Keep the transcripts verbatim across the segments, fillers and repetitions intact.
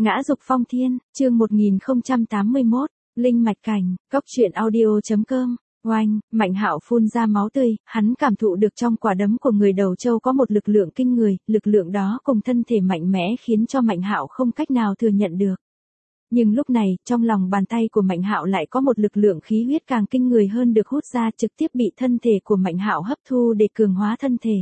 Ngã dục phong thiên, chương một nghìn không trăm tám mươi mốt, Linh mạch cảnh, cốc truyện audio chấm com. Oanh, Mạnh Hạo phun ra máu tươi, hắn cảm thụ được trong quả đấm của người đầu trâu có một lực lượng kinh người, lực lượng đó cùng thân thể mạnh mẽ khiến cho Mạnh Hạo không cách nào thừa nhận được. Nhưng lúc này, trong lòng bàn tay của Mạnh Hạo lại có một lực lượng khí huyết càng kinh người hơn được hút ra, trực tiếp bị thân thể của Mạnh Hạo hấp thu để cường hóa thân thể.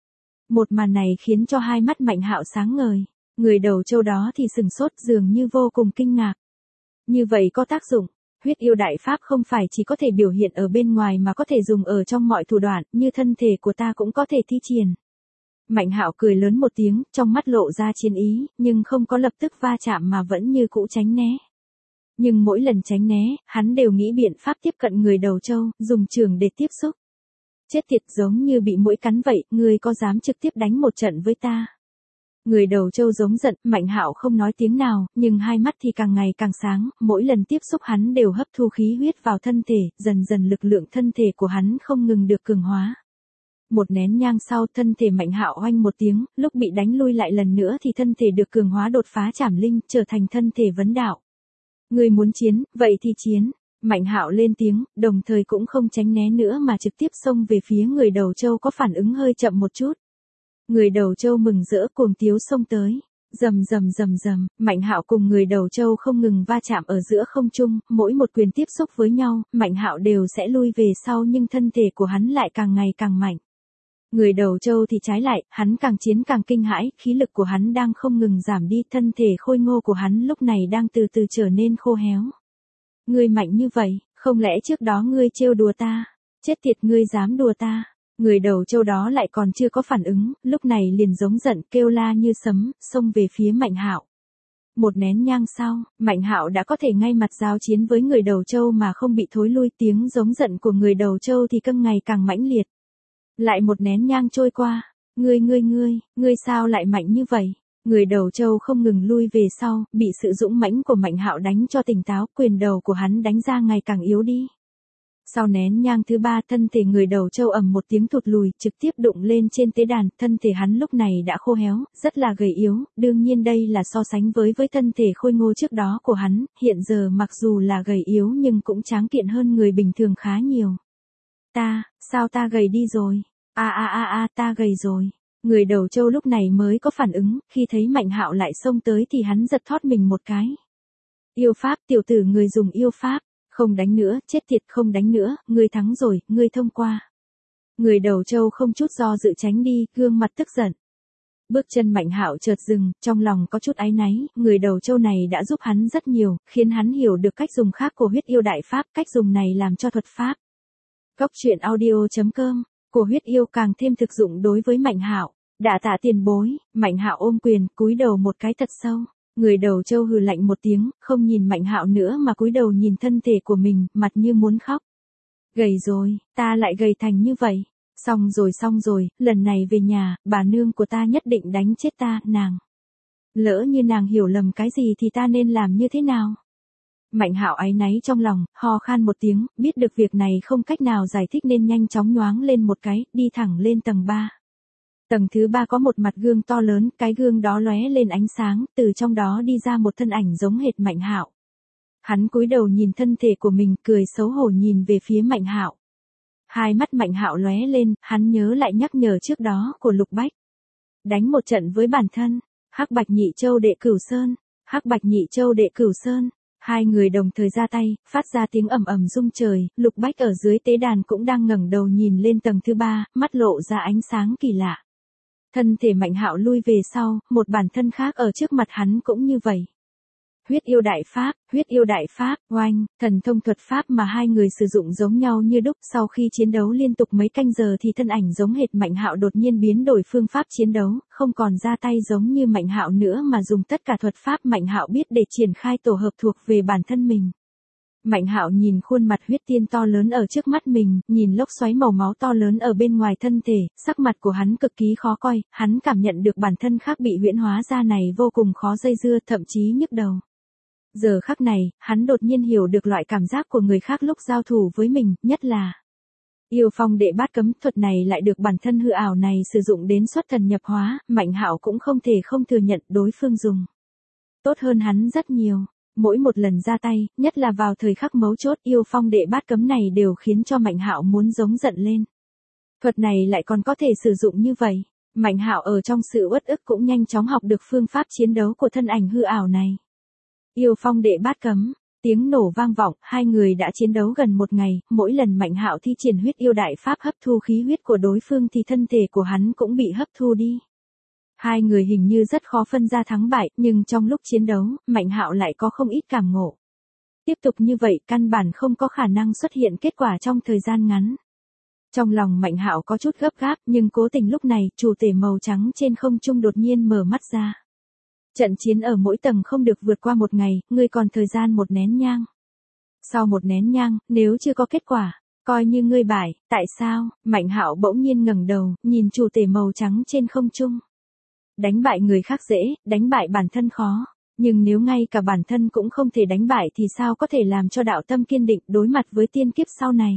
Một màn này khiến cho hai mắt Mạnh Hạo sáng ngời. Người đầu trâu đó thì sừng sốt, dường như vô cùng kinh ngạc. Như vậy có tác dụng, huyết yêu đại pháp không phải chỉ có thể biểu hiện ở bên ngoài mà có thể dùng ở trong mọi thủ đoạn, như thân thể của ta cũng có thể thi triển. Mạnh Hạo cười lớn một tiếng, trong mắt lộ ra chiến ý, nhưng không có lập tức va chạm mà vẫn như cũ tránh né. Nhưng mỗi lần tránh né, hắn đều nghĩ biện pháp tiếp cận người đầu trâu, dùng trường để tiếp xúc. Chết tiệt, giống như bị muỗi cắn vậy, ngươi có dám trực tiếp đánh một trận với ta? Người đầu trâu giống giận, Mạnh Hạo không nói tiếng nào, nhưng hai mắt thì càng ngày càng sáng, mỗi lần tiếp xúc hắn đều hấp thu khí huyết vào thân thể, dần dần lực lượng thân thể của hắn không ngừng được cường hóa. Một nén nhang sau, thân thể Mạnh Hạo oanh một tiếng, lúc bị đánh lui lại lần nữa thì thân thể được cường hóa đột phá trảm linh, trở thành thân thể vấn đạo. Người muốn chiến, vậy thì chiến. Mạnh Hạo lên tiếng, đồng thời cũng không tránh né nữa mà trực tiếp xông về phía người đầu trâu có phản ứng hơi chậm một chút. Người đầu trâu mừng rỡ cuồng tiếu xông tới, rầm rầm rầm rầm, Mạnh Hạo cùng người đầu trâu không ngừng va chạm ở giữa không trung, mỗi một quyền tiếp xúc với nhau, Mạnh Hạo đều sẽ lui về sau nhưng thân thể của hắn lại càng ngày càng mạnh. Người đầu trâu thì trái lại, hắn càng chiến càng kinh hãi, khí lực của hắn đang không ngừng giảm đi, thân thể khôi ngô của hắn lúc này đang từ từ trở nên khô héo. Ngươi mạnh như vậy, không lẽ trước đó ngươi trêu đùa ta? Chết tiệt, ngươi dám đùa ta? Người đầu trâu đó lại còn chưa có phản ứng, lúc này liền giống giận, kêu la như sấm, xông về phía Mạnh Hạo. Một nén nhang sau, Mạnh Hạo đã có thể ngay mặt giao chiến với người đầu trâu mà không bị thối lui, tiếng giống giận của người đầu trâu thì càng ngày càng mãnh liệt. Lại một nén nhang trôi qua, ngươi ngươi ngươi, ngươi sao lại mạnh như vậy? Người đầu trâu không ngừng lui về sau, bị sự dũng mãnh của Mạnh Hạo đánh cho tỉnh táo, quyền đầu của hắn đánh ra ngày càng yếu đi. Sau nén nhang thứ ba, thân thể người đầu trâu ầm một tiếng thụt lùi, trực tiếp đụng lên trên tế đàn, thân thể hắn lúc này đã khô héo, rất là gầy yếu, đương nhiên đây là so sánh với với thân thể khôi ngô trước đó của hắn, hiện giờ mặc dù là gầy yếu nhưng cũng tráng kiện hơn người bình thường khá nhiều. Ta, sao ta gầy đi rồi? A a a a, ta gầy rồi. Người đầu trâu lúc này mới có phản ứng, khi thấy Mạnh Hạo lại xông tới thì hắn giật thót mình một cái. Yêu pháp, tiểu tử người dùng yêu pháp. Không đánh nữa, chết tiệt, không đánh nữa, ngươi thắng rồi, ngươi thông qua. Người đầu trâu không chút do dự tránh đi, gương mặt tức giận. Bước chân Mạnh Hạo chợt dừng, trong lòng có chút áy náy, người đầu trâu này đã giúp hắn rất nhiều, khiến hắn hiểu được cách dùng khác của huyết yêu đại pháp, cách dùng này làm cho thuật pháp. Cốc truyện audio chấm com, của huyết yêu càng thêm thực dụng đối với Mạnh Hạo. Đả tạ tiền bối, Mạnh Hạo ôm quyền, cúi đầu một cái thật sâu. Người đầu trâu hừ lạnh một tiếng, không nhìn Mạnh Hạo nữa mà cúi đầu nhìn thân thể của mình, mặt như muốn khóc. Gầy rồi, ta lại gầy thành như vậy. Xong rồi xong rồi, lần này về nhà, bà nương của ta nhất định đánh chết ta, nàng. Lỡ như nàng hiểu lầm cái gì thì ta nên làm như thế nào? Mạnh Hạo áy náy trong lòng, ho khan một tiếng, biết được việc này không cách nào giải thích nên nhanh chóng nhoáng lên một cái, đi thẳng lên tầng ba. Tầng thứ ba có một mặt gương to lớn, cái gương đó lóe lên ánh sáng, từ trong đó đi ra một thân ảnh giống hệt Mạnh Hạo. Hắn cúi đầu nhìn thân thể của mình, cười xấu hổ nhìn về phía Mạnh Hạo. Hai mắt Mạnh Hạo lóe lên, hắn nhớ lại nhắc nhở trước đó của Lục Bách. Đánh một trận với bản thân, Hắc Bạch Nhị Châu Đệ Cửu Sơn, Hắc Bạch Nhị Châu Đệ Cửu Sơn. Hai người đồng thời ra tay, phát ra tiếng ầm ầm rung trời, Lục Bách ở dưới tế đàn cũng đang ngẩng đầu nhìn lên tầng thứ ba, mắt lộ ra ánh sáng kỳ lạ. Thân thể Mạnh Hạo lui về sau, một bản thân khác ở trước mặt hắn cũng như vậy. Huyết yêu đại pháp, huyết yêu đại pháp, oanh, thần thông thuật pháp mà hai người sử dụng giống nhau như đúc. Sau khi chiến đấu liên tục mấy canh giờ thì thân ảnh giống hệt Mạnh Hạo đột nhiên biến đổi phương pháp chiến đấu, không còn ra tay giống như Mạnh Hạo nữa mà dùng tất cả thuật pháp Mạnh Hạo biết để triển khai tổ hợp thuộc về bản thân mình. Mạnh Hạo nhìn khuôn mặt huyết tiên to lớn ở trước mắt mình, nhìn lốc xoáy màu máu to lớn ở bên ngoài thân thể, sắc mặt của hắn cực kỳ khó coi, hắn cảm nhận được bản thân khác bị huyễn hóa ra này vô cùng khó dây dưa, thậm chí nhức đầu. Giờ khắc này, hắn đột nhiên hiểu được loại cảm giác của người khác lúc giao thủ với mình, nhất là Yêu Phong Đệ Bát Cấm thuật này lại được bản thân hư ảo này sử dụng đến xuất thần nhập hóa, Mạnh Hạo cũng không thể không thừa nhận đối phương dùng tốt hơn hắn rất nhiều. Mỗi một lần ra tay, nhất là vào thời khắc mấu chốt, yêu phong đệ bát cấm này đều khiến cho Mạnh Hạo muốn giống giận lên. Thuật này lại còn có thể sử dụng như vậy. Mạnh Hạo ở trong sự uất ức cũng nhanh chóng học được phương pháp chiến đấu của thân ảnh hư ảo này. Yêu phong đệ bát cấm, tiếng nổ vang vọng, hai người đã chiến đấu gần một ngày, mỗi lần Mạnh Hạo thi triển huyết yêu đại pháp hấp thu khí huyết của đối phương thì thân thể của hắn cũng bị hấp thu đi. Hai người hình như rất khó phân ra thắng bại, nhưng trong lúc chiến đấu, Mạnh Hạo lại có không ít cảm ngộ. Tiếp tục như vậy, căn bản không có khả năng xuất hiện kết quả trong thời gian ngắn. Trong lòng Mạnh Hạo có chút gấp gáp, nhưng cố tình lúc này, chủ thể màu trắng trên không trung đột nhiên mở mắt ra. Trận chiến ở mỗi tầng không được vượt qua một ngày, ngươi còn thời gian một nén nhang. Sau một nén nhang, nếu chưa có kết quả, coi như ngươi bại. Tại sao? Mạnh Hạo bỗng nhiên ngẩng đầu, nhìn chủ thể màu trắng trên không trung. Đánh bại người khác dễ, đánh bại bản thân khó. Nhưng nếu ngay cả bản thân cũng không thể đánh bại thì sao có thể làm cho đạo tâm kiên định đối mặt với tiên kiếp sau này.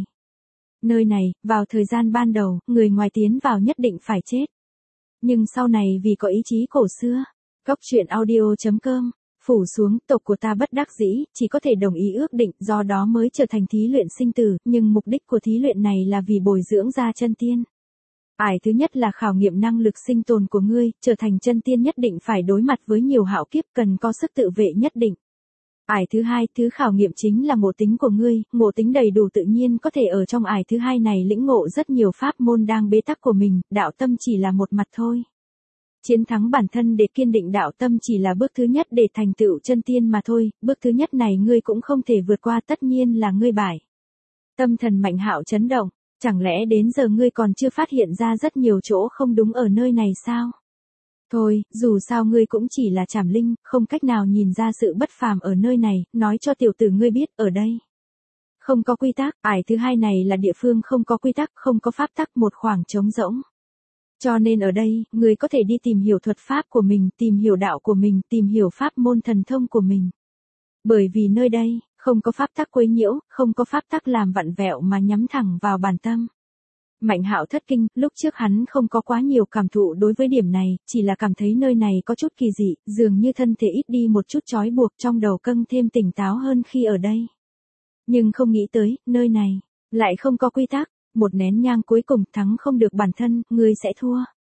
Nơi này, vào thời gian ban đầu, người ngoài tiến vào nhất định phải chết. Nhưng sau này vì có ý chí cổ xưa, Góc truyện audio chấm com, phủ xuống, tộc của ta bất đắc dĩ, chỉ có thể đồng ý ước định, do đó mới trở thành thí luyện sinh tử, nhưng mục đích của thí luyện này là vì bồi dưỡng ra chân tiên. Ải thứ nhất là khảo nghiệm năng lực sinh tồn của ngươi, trở thành chân tiên nhất định phải đối mặt với nhiều hạo kiếp, cần có sức tự vệ nhất định. Ải thứ hai, thứ khảo nghiệm chính là ngộ tính của ngươi, ngộ tính đầy đủ tự nhiên có thể ở trong ải thứ hai này lĩnh ngộ rất nhiều pháp môn đang bế tắc của mình, đạo tâm chỉ là một mặt thôi. Chiến thắng bản thân để kiên định đạo tâm chỉ là bước thứ nhất để thành tựu chân tiên mà thôi, bước thứ nhất này ngươi cũng không thể vượt qua, tất nhiên là ngươi bại. Tâm thần Mạnh Hạo chấn động, chẳng lẽ đến giờ ngươi còn chưa phát hiện ra rất nhiều chỗ không đúng ở nơi này sao? Thôi, dù sao ngươi cũng chỉ là trảm linh, không cách nào nhìn ra sự bất phàm ở nơi này, nói cho tiểu tử ngươi biết, ở đây không có quy tắc, ải thứ hai này là địa phương không có quy tắc, không có pháp tắc, một khoảng trống rỗng. Cho nên ở đây, người có thể đi tìm hiểu thuật pháp của mình, tìm hiểu đạo của mình, tìm hiểu pháp môn thần thông của mình. Bởi vì nơi đây, không có pháp tắc quấy nhiễu, không có pháp tắc làm vặn vẹo mà nhắm thẳng vào bản tâm. Mạnh Hạo thất kinh, lúc trước hắn không có quá nhiều cảm thụ đối với điểm này, chỉ là cảm thấy nơi này có chút kỳ dị, dường như thân thể ít đi một chút trói buộc, trong đầu căng thêm tỉnh táo hơn khi ở đây. Nhưng không nghĩ tới, nơi này lại không có quy tắc. Một nén nhang cuối cùng, thắng không được bản thân, ngươi sẽ thua.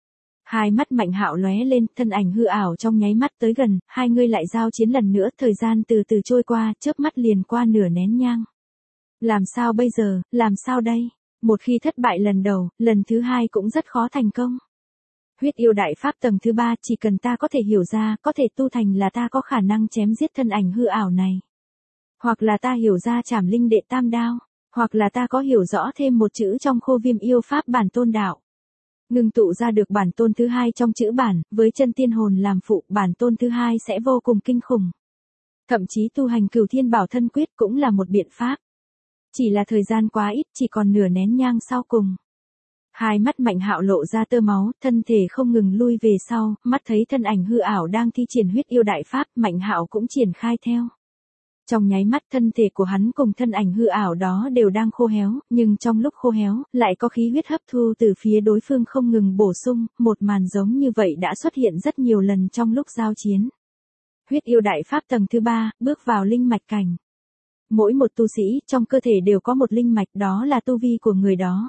Hai mắt Mạnh Hạo lóe lên, thân ảnh hư ảo trong nháy mắt tới gần, hai người lại giao chiến lần nữa, thời gian từ từ trôi qua, chớp mắt liền qua nửa nén nhang. Làm sao bây giờ, làm sao đây? Một khi thất bại lần đầu, lần thứ hai cũng rất khó thành công. Huyết yêu đại pháp tầng thứ ba, chỉ cần ta có thể hiểu ra, có thể tu thành là ta có khả năng chém giết thân ảnh hư ảo này. Hoặc là ta hiểu ra trảm linh đệ tam đao. Hoặc là ta có hiểu rõ thêm một chữ trong khô viêm yêu pháp bản tôn đạo. Ngưng tụ ra được bản tôn thứ hai trong chữ bản, với chân tiên hồn làm phụ, bản tôn thứ hai sẽ vô cùng kinh khủng. Thậm chí tu hành cửu thiên bảo thân quyết cũng là một biện pháp. Chỉ là thời gian quá ít, chỉ còn nửa nén nhang sau cùng. Hai mắt Mạnh Hạo lộ ra tơ máu, thân thể không ngừng lui về sau, mắt thấy thân ảnh hư ảo đang thi triển huyết yêu đại pháp, Mạnh Hạo cũng triển khai theo. Trong nháy mắt thân thể của hắn cùng thân ảnh hư ảo đó đều đang khô héo, nhưng trong lúc khô héo, lại có khí huyết hấp thu từ phía đối phương không ngừng bổ sung, một màn giống như vậy đã xuất hiện rất nhiều lần trong lúc giao chiến. Huyết yêu đại pháp tầng thứ ba, bước vào linh mạch cảnh. Mỗi một tu sĩ trong cơ thể đều có một linh mạch, đó là tu vi của người đó.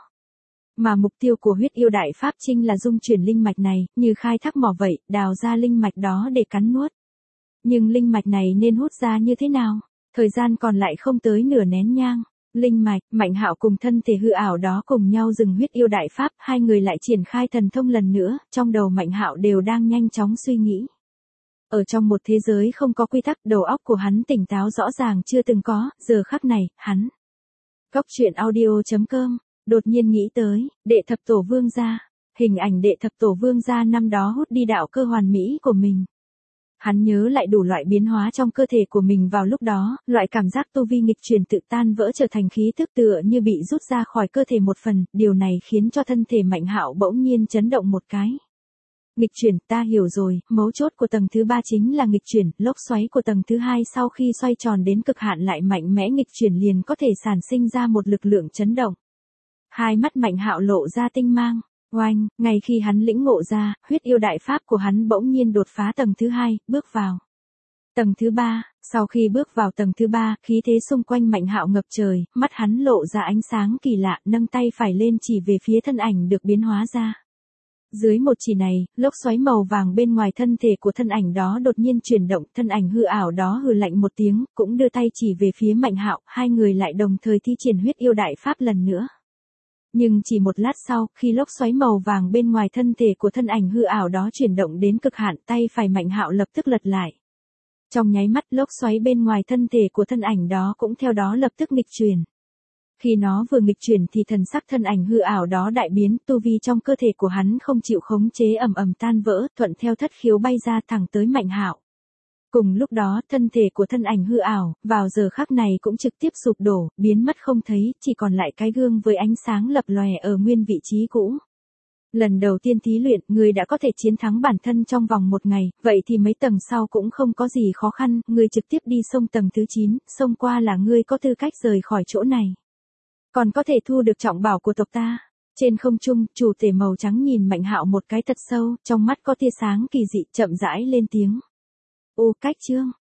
Mà mục tiêu của huyết yêu đại pháp chính là dung chuyển linh mạch này, như khai thác mỏ vậy, đào ra linh mạch đó để cắn nuốt. Nhưng linh mạch này nên hút ra như thế nào? Thời gian còn lại không tới nửa nén nhang. Linh mạch, Mạnh Hạo cùng thân thể hư ảo đó cùng nhau dừng huyết yêu đại pháp, hai người lại triển khai thần thông lần nữa, trong đầu Mạnh Hạo đều đang nhanh chóng suy nghĩ. Ở trong một thế giới không có quy tắc, đầu óc của hắn tỉnh táo rõ ràng chưa từng có, giờ khắc này, hắn. Góc truyện audio chấm com, đột nhiên nghĩ tới, đệ thập tổ vương gia, hình ảnh đệ thập tổ vương gia năm đó hút đi đạo cơ hoàn mỹ của mình. Hắn nhớ lại đủ loại biến hóa trong cơ thể của mình vào lúc đó, loại cảm giác tu vi nghịch chuyển tự tan vỡ trở thành khí thức tựa như bị rút ra khỏi cơ thể một phần, điều này khiến cho thân thể Mạnh Hạo bỗng nhiên chấn động một cái. Nghịch chuyển, ta hiểu rồi, mấu chốt của tầng thứ ba chính là nghịch chuyển, lốc xoáy của tầng thứ hai sau khi xoay tròn đến cực hạn lại mạnh mẽ nghịch chuyển liền có thể sản sinh ra một lực lượng chấn động. Hai mắt Mạnh Hạo lộ ra tinh mang. Oanh, ngay khi hắn lĩnh ngộ ra, huyết yêu đại pháp của hắn bỗng nhiên đột phá tầng thứ hai, bước vào. Tầng thứ ba, sau khi bước vào tầng thứ ba, khí thế xung quanh Mạnh Hạo ngập trời, mắt hắn lộ ra ánh sáng kỳ lạ, nâng tay phải lên chỉ về phía thân ảnh được biến hóa ra. Dưới một chỉ này, lốc xoáy màu vàng bên ngoài thân thể của thân ảnh đó đột nhiên chuyển động, thân ảnh hư ảo đó hừ lạnh một tiếng, cũng đưa tay chỉ về phía Mạnh Hạo, hai người lại đồng thời thi triển huyết yêu đại pháp lần nữa. Nhưng chỉ một lát sau, khi lốc xoáy màu vàng bên ngoài thân thể của thân ảnh hư ảo đó chuyển động đến cực hạn, tay phải Mạnh Hạo lập tức lật lại. Trong nháy mắt, lốc xoáy bên ngoài thân thể của thân ảnh đó cũng theo đó lập tức nghịch chuyển. Khi nó vừa nghịch chuyển thì thần sắc thân ảnh hư ảo đó đại biến, tu vi trong cơ thể của hắn không chịu khống chế ầm ầm tan vỡ, thuận theo thất khiếu bay ra thẳng tới Mạnh Hạo. Cùng lúc đó, thân thể của thân ảnh hư ảo, vào giờ khắc này cũng trực tiếp sụp đổ, biến mất không thấy, chỉ còn lại cái gương với ánh sáng lập lòe ở nguyên vị trí cũ. Lần đầu tiên thí luyện, người đã có thể chiến thắng bản thân trong vòng một ngày, vậy thì mấy tầng sau cũng không có gì khó khăn, người trực tiếp đi xông tầng thứ chín, xông qua là người có tư cách rời khỏi chỗ này. Còn có thể thu được trọng bảo của tộc ta. Trên không trung, chủ thể màu trắng nhìn Mạnh Hạo một cái thật sâu, trong mắt có tia sáng kỳ dị, chậm rãi lên tiếng. Ô cách chương.